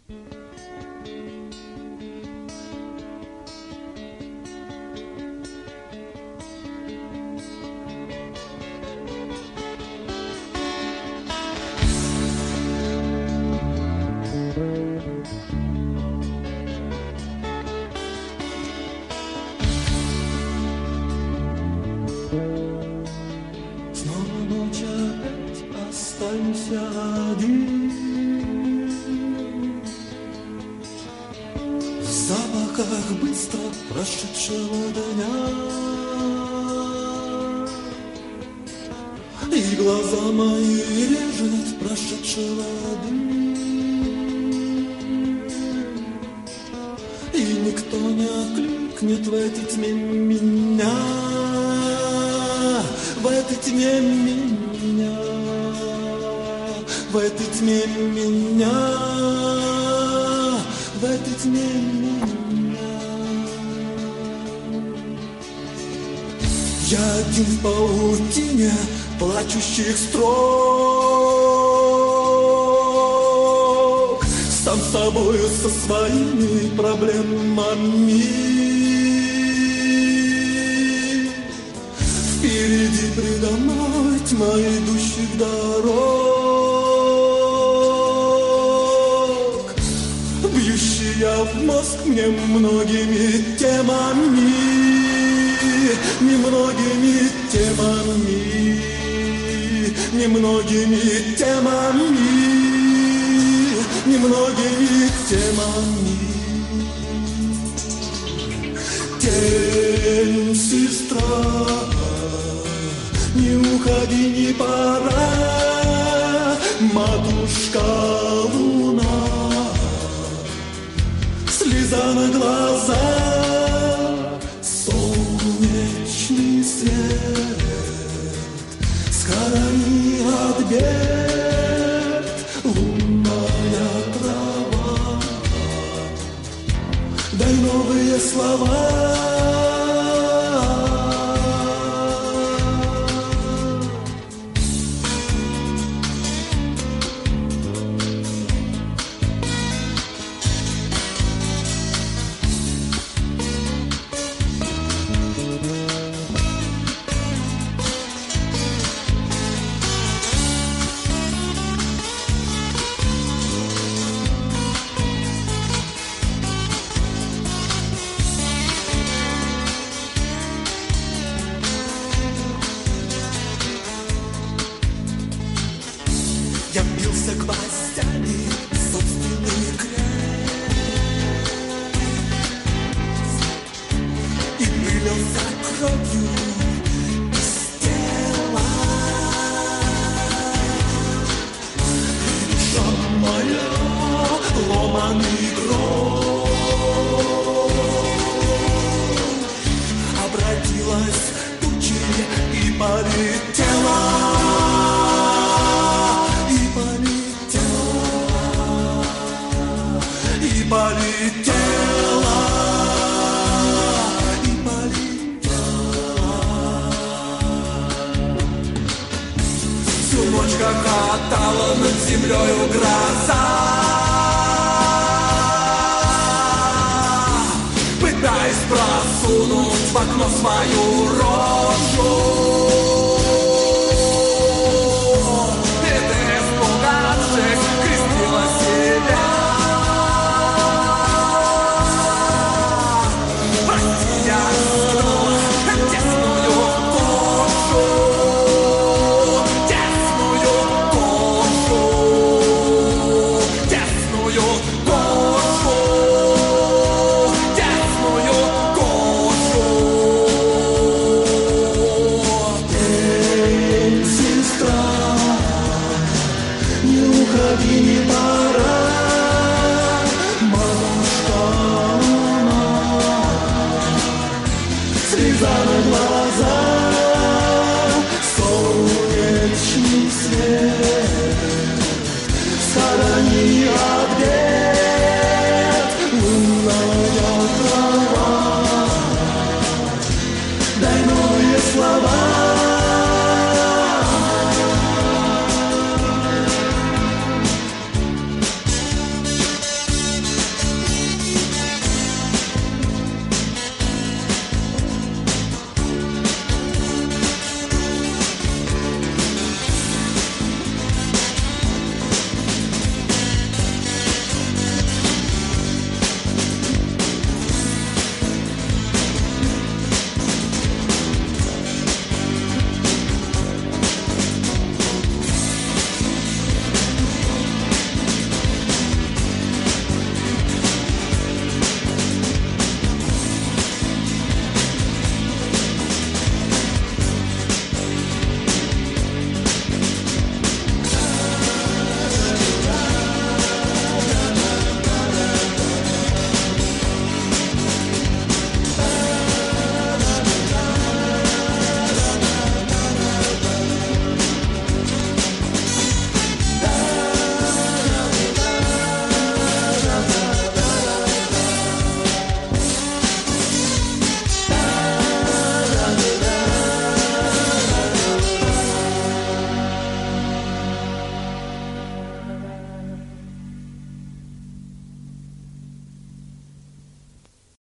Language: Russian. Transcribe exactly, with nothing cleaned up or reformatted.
Как быстро прошедшего дня, и глаза мои режет прошедшего дня, и никто не окликнет в этой тьме меня, в этой тьме меня, в этой тьме меня, в этой тьме меня. Я один в паутине плачущих строк, сам с собою, со своими проблемами. Впереди предо мной тьма идущих дорог, бьющая в мозг мне многими темами. Немногими темами, немногими темами, немногими темами. Тень, сестра, не уходи, не пора, матушка луна, слеза на глаза. Солнечный свет, схорони от бед, лунная трава, дай новые слова. Я бился гвоздями в собственный крест и вылился кровью из тела. И душа моя, ломаный гроб, обратилась тучей и полетела. Полетела, и полетела. Всю ночь хохотала над землею гроза, пытаясь просунуть в окно свою рожу.